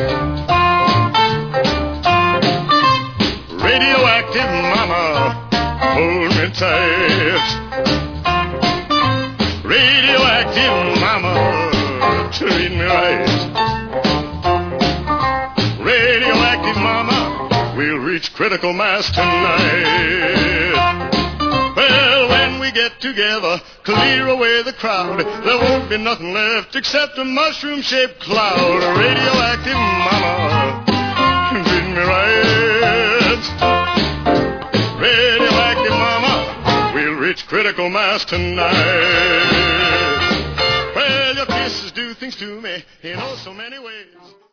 Radioactive mama, hold me tight. Radioactive mama, treat me right. Radioactive mama, we'll reach critical mass tonight. Well, when we get together, clear away the crowd, there won't be nothing left except a mushroom-shaped cloud. Radioactive mama, treat me right. Radioactive mama, we'll reach critical mass tonight. Well, your kisses do things to me in oh so many ways.